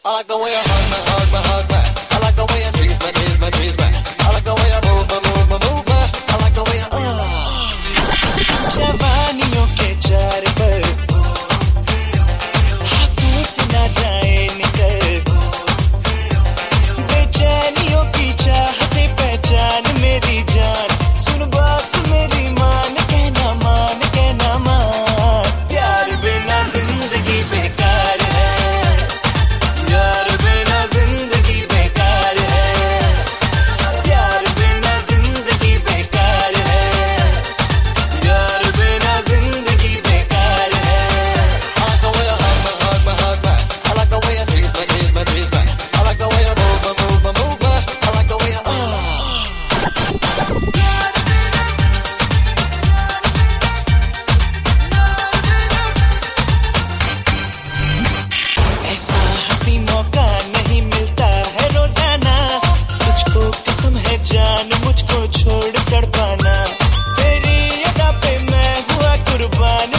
I like the way you hug me, hug me, hug me. I like the way you tease me, tease me, tease me. I like the way you move me, move me, move me. I like the way you जवानियों के चार पर हाथों से ना जाए निकल, बेचैनियों की चाहते पहचान मेरी जान, सुन बात मेरी मान, कहना मान, कहना मान। प्यार बिना जिंदगी बेकार है, प्यार बिना जिंदगी बेकार है, प्यार बिना जिंदगी बेकार है, प्यार बिना जिंदगी बेकार है। I like the way you hug me, hug me, hug me. I like the way you tease me, tease me, tease me. I like the way you move me, move me, move me. I like the way you ऐसा हंसी मौका नहीं मिलता है रोजाना, तुझको कसम है जान मुझको छोड़ कर पाना, तेरी अदा पे मैं हुआ कुर्बान।